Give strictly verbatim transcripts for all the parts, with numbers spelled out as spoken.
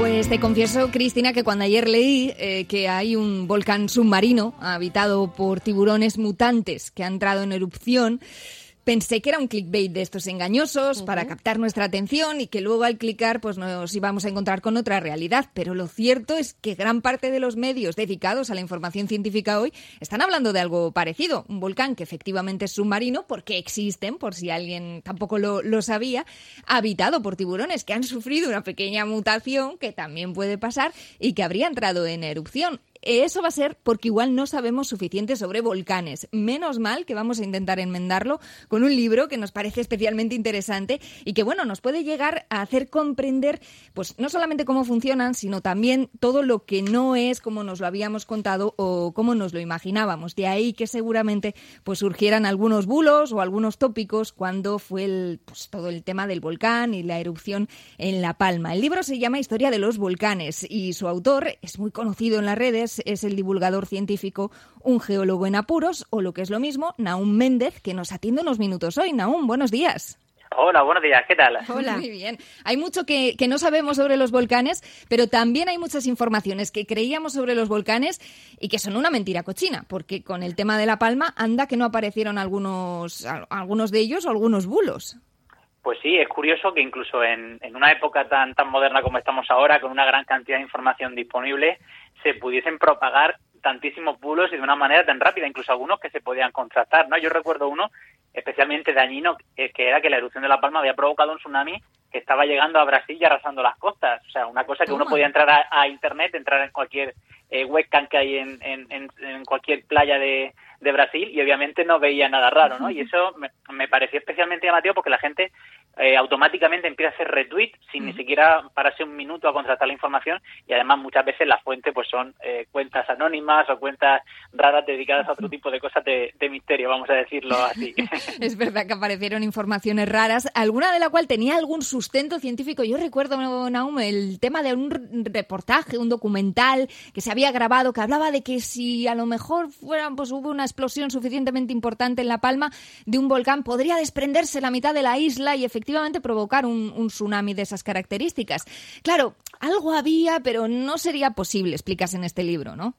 Pues te confieso, Cristina, que cuando ayer leí eh, que hay un volcán submarino habitado por tiburones mutantes que ha entrado en erupción, pensé que era un clickbait de estos engañosos uh-huh. para captar nuestra atención y que luego al clicar pues nos íbamos a encontrar con otra realidad. Pero lo cierto es que gran parte de los medios dedicados a la información científica hoy están hablando de algo parecido. Un volcán que efectivamente es submarino, porque existen, por si alguien tampoco lo, lo sabía, habitado por tiburones que han sufrido una pequeña mutación, que también puede pasar, y que habría entrado en erupción. Eso va a ser porque igual no sabemos suficiente sobre volcanes. Menos mal que vamos a intentar enmendarlo con un libro que nos parece especialmente interesante y que, bueno, nos puede llegar a hacer comprender, pues no solamente cómo funcionan, sino también todo lo que no es como nos lo habíamos contado o como nos lo imaginábamos. De ahí que seguramente pues surgieran algunos bulos o algunos tópicos cuando fue el, pues, todo el tema del volcán y la erupción en La Palma. El libro se llama Historia de los volcanes y su autor es muy conocido en las redes. Es el divulgador científico, un geólogo en apuros, o lo que es lo mismo, Nahum Méndez, que nos atiende unos minutos hoy. Nahum, buenos días. Hola, buenos días, ¿qué tal? Hola. Muy bien. Hay mucho que, que no sabemos sobre los volcanes, pero también hay muchas informaciones que creíamos sobre los volcanes y que son una mentira cochina, porque con el tema de La Palma, anda que no aparecieron algunos, algunos de ellos o algunos bulos. Pues sí, es curioso que incluso en, en una época tan tan moderna como estamos ahora, con una gran cantidad de información disponible, se pudiesen propagar tantísimos bulos y de una manera tan rápida, incluso algunos que se podían contrastar, ¿no? Yo recuerdo uno especialmente dañino, que era que la erupción de La Palma había provocado un tsunami que estaba llegando a Brasil y arrasando las costas. O sea, una cosa que uno podía entrar a, a internet, entrar en cualquier eh, webcam que hay en, en, en, en cualquier playa de, de Brasil y obviamente no veía nada raro, ¿no? Y eso me, me pareció especialmente llamativo porque la gente eh, automáticamente empieza a hacer retweet sin uh-huh. ni siquiera pararse un minuto a contrastar la información, y además muchas veces la fuente pues son eh, cuentas anónimas o cuentas raras dedicadas a otro tipo de cosas de, de misterio, vamos a decirlo así. Es verdad que aparecieron informaciones raras, alguna de la cual tenía algún sustento científico. Yo recuerdo, Nahum, el tema de un reportaje, un documental que se había grabado, que hablaba de que si a lo mejor fuera, pues hubo una explosión suficientemente importante en La Palma de un volcán, podría desprenderse la mitad de la isla y efectivamente provocar un, un tsunami de esas características. Claro, algo había, pero no sería posible, explicas en este libro, ¿no?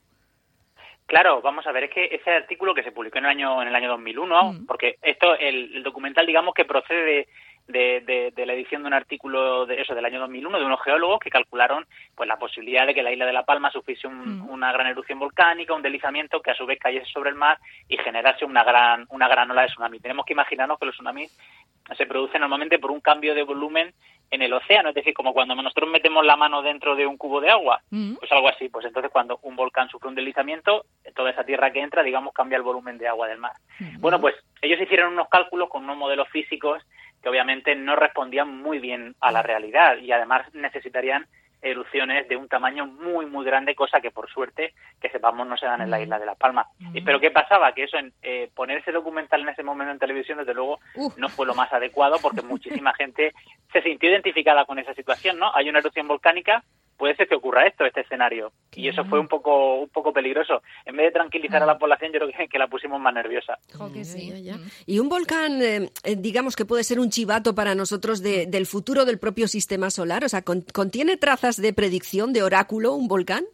Claro, vamos a ver, es que ese artículo que se publicó en el año en el año dos mil uno, mm. porque esto, el, el documental, digamos que procede de De, de, de la edición de un artículo de eso del año dos mil uno de unos geólogos que calcularon pues la posibilidad de que la isla de La Palma sufriese un, mm. una gran erupción volcánica, un deslizamiento que a su vez cayese sobre el mar y generase una gran una gran ola de tsunami. Tenemos que imaginarnos que los tsunamis se producen normalmente por un cambio de volumen en el océano, es decir, como cuando nosotros metemos la mano dentro de un cubo de agua, mm. pues algo así. Pues entonces cuando un volcán sufre un deslizamiento, toda esa tierra que entra, digamos, cambia el volumen de agua del mar. Mm. Bueno, pues ellos hicieron unos cálculos con unos modelos físicos que obviamente no respondían muy bien a la realidad y además necesitarían erupciones de un tamaño muy, muy grande, cosa que por suerte, que sepamos, no se dan en la isla de La Palma. Mm. Pero ¿qué pasaba? Que eso, en eh, poner ese documental en ese momento en televisión, desde luego, uh. no fue lo más adecuado porque muchísima gente se sintió identificada con esa situación, ¿no? Hay una erupción volcánica, puede ser que ocurra esto, este escenario. Qué y eso bien. Fue un poco un poco peligroso. En vez de tranquilizar ah. a la población, yo creo que, que la pusimos más nerviosa. Oh, que sí. ya, ya. Y un volcán, eh, digamos que puede ser un chivato para nosotros de, del futuro del propio sistema solar. O sea, con, ¿contiene trazas de predicción, de oráculo, un volcán?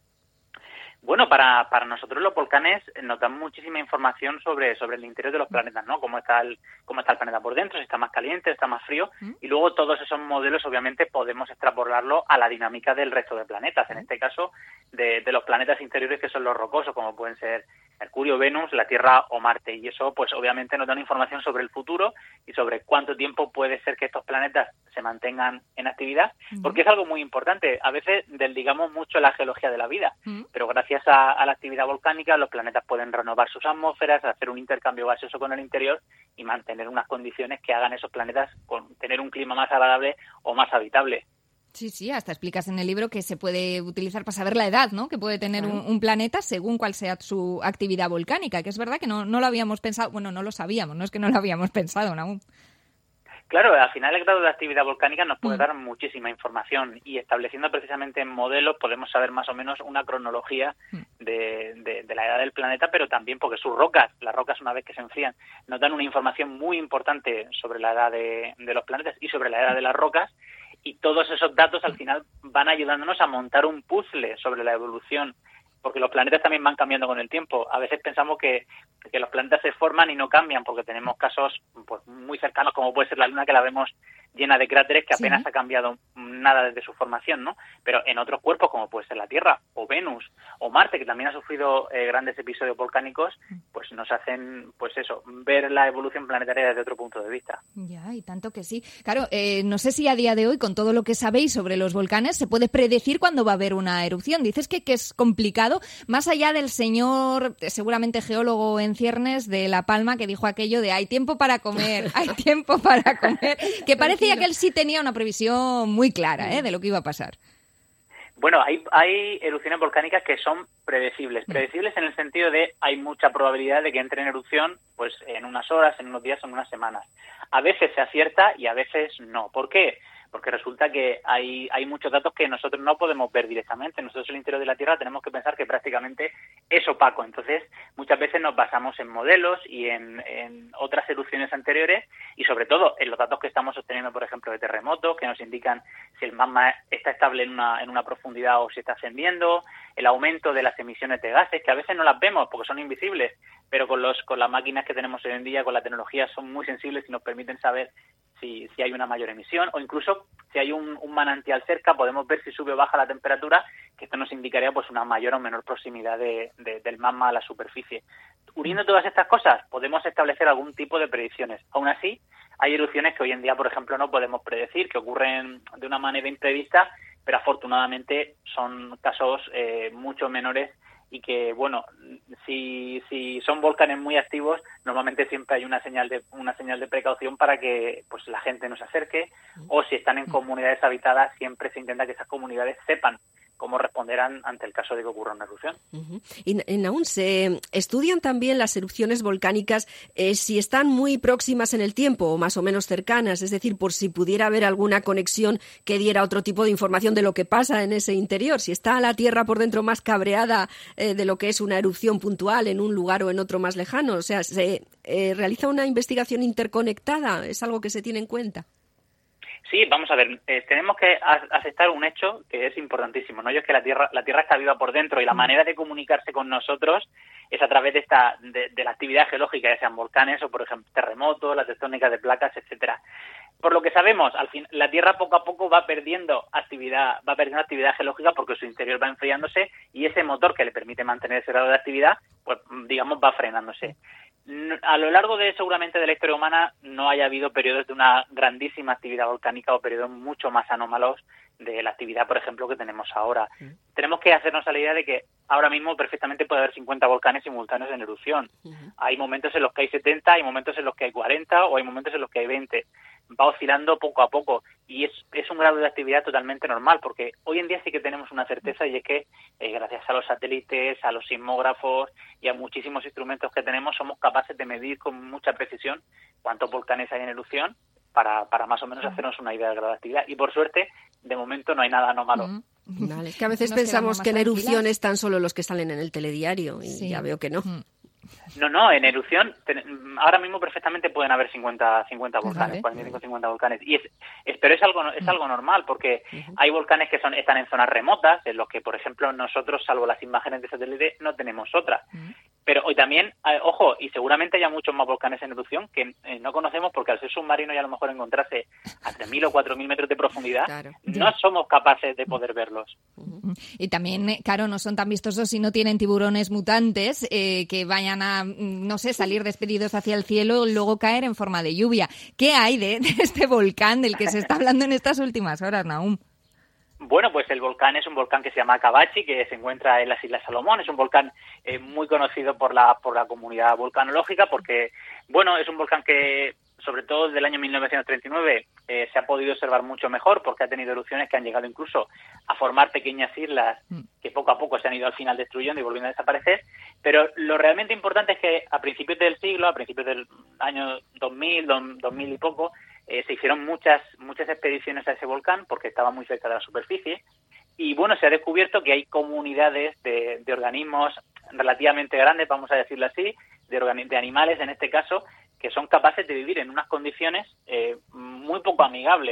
Bueno, para, para nosotros los volcanes nos dan muchísima información sobre, sobre el interior de los planetas, ¿no? Cómo está el, cómo está el planeta por dentro, si está más caliente, está más frío, ¿Mm? Y luego todos esos modelos obviamente podemos extrapolarlo a la dinámica del resto de planetas, en este caso de, de los planetas interiores que son los rocosos, como pueden ser Mercurio, Venus, la Tierra o Marte, y eso pues obviamente nos da información sobre el futuro y sobre cuánto tiempo puede ser que estos planetas se mantengan en actividad, ¿Mm? Porque es algo muy importante. A veces desligamos mucho la geología de la vida, ¿Mm? Pero gracias A, a la actividad volcánica, los planetas pueden renovar sus atmósferas, hacer un intercambio gaseoso con el interior y mantener unas condiciones que hagan esos planetas con tener un clima más agradable o más habitable. Sí, sí, hasta explicas en el libro que se puede utilizar para saber la edad, ¿no? Que puede tener un, un planeta según cuál sea su actividad volcánica, que es verdad que no, no lo habíamos pensado, bueno, no lo sabíamos, no es que no lo habíamos pensado aún. Claro, al final el grado de actividad volcánica nos puede dar muchísima información y estableciendo precisamente en modelos podemos saber más o menos una cronología de, de, de la edad del planeta, pero también porque sus rocas, las rocas una vez que se enfrían, nos dan una información muy importante sobre la edad de, de los planetas y sobre la edad de las rocas. y todos esos datos al final van ayudándonos a montar un puzzle sobre la evolución, porque los planetas también van cambiando con el tiempo. A veces pensamos que, que los planetas se forman y no cambian, porque tenemos casos pues muy cercanos, como puede ser la Luna, que la vemos llena de cráteres que apenas sí. ha cambiado nada desde su formación, ¿no? Pero en otros cuerpos, como puede ser la Tierra, o Venus, o Marte, que también ha sufrido eh, grandes episodios volcánicos, pues nos hacen, pues eso, ver la evolución planetaria desde otro punto de vista. Ya, y tanto que sí. Claro, eh, no sé si a día de hoy, con todo lo que sabéis sobre los volcanes, se puede predecir cuándo va a haber una erupción. Dices que, que es complicado, más allá del señor, seguramente geólogo en ciernes, de La Palma, que dijo aquello de hay tiempo para comer, hay tiempo para comer, que parecía que él sí tenía una previsión muy clara, ¿eh?, de lo que iba a pasar. Bueno, hay, hay erupciones volcánicas que son predecibles. Predecibles en el sentido de hay mucha probabilidad de que entre en erupción pues en unas horas, en unos días o en unas semanas. A veces se acierta y a veces no. ¿Por qué? Porque resulta que hay, hay muchos datos que nosotros no podemos ver directamente. Nosotros en el interior de la Tierra tenemos que pensar que prácticamente es opaco. Entonces, muchas veces nos basamos en modelos y en, en otras erupciones anteriores y, sobre todo, en los datos que estamos obteniendo, por ejemplo, de terremotos, que nos indican si el magma está estable en una, en una profundidad o si está ascendiendo, el aumento de las emisiones de gases, que a veces no las vemos porque son invisibles, pero con, los, con las máquinas que tenemos hoy en día, con la tecnología, son muy sensibles y nos permiten saber Si, si hay una mayor emisión o incluso si hay un, un manantial cerca podemos ver si sube o baja la temperatura, que esto nos indicaría pues una mayor o menor proximidad de, de, del magma a la superficie. Uniendo todas estas cosas podemos establecer algún tipo de predicciones. Aún así, hay erupciones que hoy en día, por ejemplo, no podemos predecir, que ocurren de una manera imprevista, pero afortunadamente son casos eh, mucho menores y que, bueno, si, si son volcanes muy activos, normalmente siempre hay una señal de una señal de precaución para que pues la gente no se acerque, o si están en comunidades habitadas, siempre se intenta que esas comunidades sepan cómo responderán ante el caso de que ocurra una erupción. Uh-huh. Y, y aún se estudian también las erupciones volcánicas eh, si están muy próximas en el tiempo o más o menos cercanas, es decir, por si pudiera haber alguna conexión que diera otro tipo de información de lo que pasa en ese interior. Si está la Tierra por dentro más cabreada eh, de lo que es una erupción puntual en un lugar o en otro más lejano, o sea, se eh, realiza una investigación interconectada, ¿es algo que se tiene en cuenta? Sí, vamos a ver, eh, tenemos que aceptar un hecho que es importantísimo, ¿no? Y es que la Tierra la Tierra está viva por dentro y la manera de comunicarse con nosotros es a través de esta de, de la actividad geológica, ya sean volcanes o, por ejemplo, terremotos, la tectónica de placas, etcétera. Por lo que sabemos, al fin, la Tierra poco a poco va perdiendo actividad, va perdiendo actividad geológica porque su interior va enfriándose y ese motor que le permite mantener ese grado de actividad, pues digamos, va frenándose. A lo largo de seguramente de la historia humana no haya habido periodos de una grandísima actividad volcánica o periodos mucho más anómalos de la actividad, por ejemplo, que tenemos ahora. Mm. Tenemos que hacernos a la idea de que ahora mismo perfectamente puede haber cincuenta volcanes simultáneos en erupción. Uh-huh. Hay momentos en los que hay setenta, hay momentos en los que hay cuarenta o hay momentos en los que hay veinte. Va oscilando poco a poco y es, es un grado de actividad totalmente normal, porque hoy en día sí que tenemos una certeza y es que eh, gracias a los satélites, a los sismógrafos y a muchísimos instrumentos que tenemos somos capaces de medir con mucha precisión cuántos volcanes hay en erupción para, para más o menos hacernos una idea del grado de actividad. Y por suerte, de momento no hay nada anómalo. Mm. Vale. Es que a veces Nos pensamos que en erupciones tan solo los que salen en el telediario y sí. ya veo que no. Mm. No, no, en erupción ahora mismo perfectamente pueden haber cincuenta, cincuenta volcanes, cuarenta y cinco, cincuenta volcanes. Y es, es pero es algo es algo normal porque uh-huh. hay volcanes que son están en zonas remotas, en los que, por ejemplo, nosotros, salvo las imágenes de satélite, no tenemos otras. Uh-huh. Pero hoy también, eh, ojo, y seguramente haya muchos más volcanes en erupción que eh, no conocemos porque al ser submarino y a lo mejor encontrarse a tres mil o cuatro mil metros de profundidad, claro. no somos capaces de poder verlos. Uh-huh. Y también, claro, no son tan vistosos si no tienen tiburones mutantes eh, que vayan a, no sé, salir despedidos hacia el cielo y luego caer en forma de lluvia. ¿Qué hay de, de este volcán del que se está hablando en estas últimas horas, Nahum? Bueno, pues el volcán es un volcán que se llama Cabachi, que se encuentra en las Islas Salomón. Es un volcán eh, muy conocido por la por la comunidad volcanológica porque, bueno, es un volcán que, sobre todo desde el año mil novecientos treinta y nueve, eh, se ha podido observar mucho mejor porque ha tenido erupciones que han llegado incluso a formar pequeñas islas que poco a poco se han ido al final destruyendo y volviendo a desaparecer. Pero lo realmente importante es que a principios del siglo, a principios del año dos mil, dos mil y poco, eh, se hicieron muchas muchas expediciones a ese volcán porque estaba muy cerca de la superficie. Y bueno, se ha descubierto que hay comunidades de, de organismos relativamente grandes, vamos a decirlo así, de, organi- de animales en este caso, que son capaces de vivir en unas condiciones eh, muy poco amigables.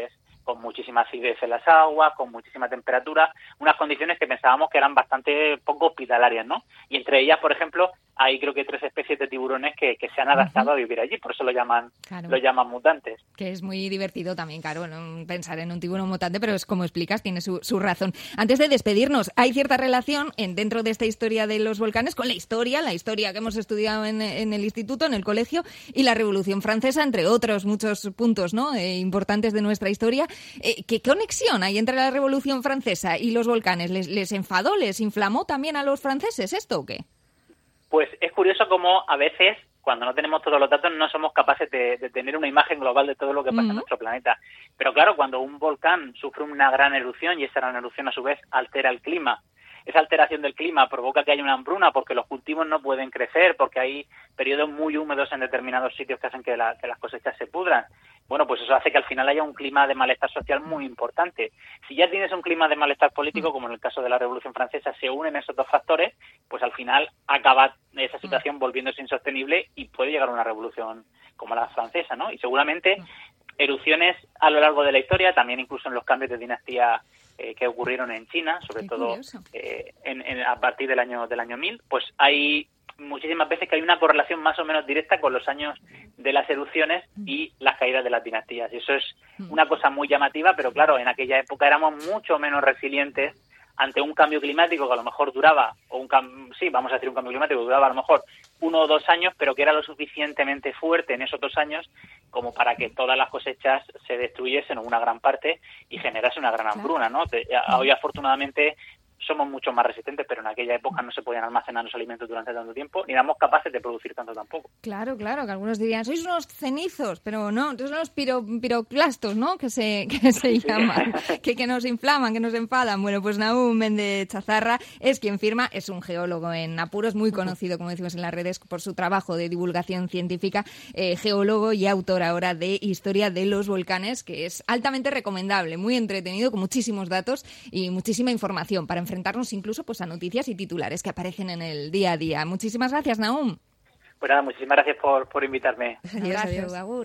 con muchísima acidez en las aguas, con muchísima temperatura, unas condiciones que pensábamos que eran bastante poco hospitalarias, ¿no? Y entre ellas, por ejemplo, hay creo que tres especies de tiburones que, que se han adaptado uh-huh. a vivir allí, por eso lo llaman claro. lo llaman mutantes. Que es muy divertido también, claro, ¿no? Pensar en un tiburón mutante, pero es como explicas, tiene su, su razón. Antes de despedirnos, hay cierta relación en, dentro de esta historia de los volcanes con la historia, la historia que hemos estudiado en, en el instituto, en el colegio, y la Revolución Francesa, entre otros muchos puntos, ¿no? Eh, importantes de nuestra historia. Eh, ¿Qué conexión hay entre la Revolución Francesa y los volcanes? ¿Les, les enfadó, les inflamó también a los franceses esto o qué? Pues es curioso cómo a veces, cuando no tenemos todos los datos, no somos capaces de, de tener una imagen global de todo lo que pasa uh-huh. en nuestro planeta. Pero claro, cuando un volcán sufre una gran erupción y esa gran erupción a su vez altera el clima, esa alteración del clima provoca que haya una hambruna porque los cultivos no pueden crecer, porque hay periodos muy húmedos en determinados sitios que hacen que, la, que las cosechas se pudran. Bueno, pues eso hace que al final haya un clima de malestar social muy importante. Si ya tienes un clima de malestar político, como en el caso de la Revolución Francesa, se unen esos dos factores, pues al final acaba esa situación volviéndose insostenible y puede llegar a una revolución como la francesa, ¿no? Y seguramente erupciones a lo largo de la historia, también incluso en los cambios de dinastía eh, que ocurrieron en China, sobre Qué todo eh, en, en, a partir del año del año mil, pues hay muchísimas veces que hay una correlación más o menos directa con los años de las erupciones y las caídas de las dinastías. Y eso es una cosa muy llamativa, pero claro, en aquella época éramos mucho menos resilientes ante un cambio climático que a lo mejor duraba, o un cam- sí, vamos a decir un cambio climático que duraba a lo mejor uno o dos años, pero que era lo suficientemente fuerte en esos dos años como para que todas las cosechas se destruyesen, o una gran parte, y generase una gran hambruna, ¿no? Hoy, afortunadamente, somos mucho más resistentes, pero en aquella época no se podían almacenar los alimentos durante tanto tiempo, ni éramos capaces de producir tanto tampoco. Claro, claro, que algunos dirían, sois unos cenizos, pero no, son los piro, piroclastos, ¿no?, que se, que se llaman, que, que nos inflaman, que nos enfadan. Bueno, pues Nahum Méndez Chazarra es quien firma, es un geólogo en apuros, muy conocido, como decimos en las redes, por su trabajo de divulgación científica, eh, geólogo y autor ahora de Historia de los Volcanes, que es altamente recomendable, muy entretenido, con muchísimos datos y muchísima información para enfrentarnos incluso pues a noticias y titulares que aparecen en el día a día. Muchísimas gracias, Nahum. Pues nada, muchísimas gracias por, por invitarme. Adiós, adiós. Agur.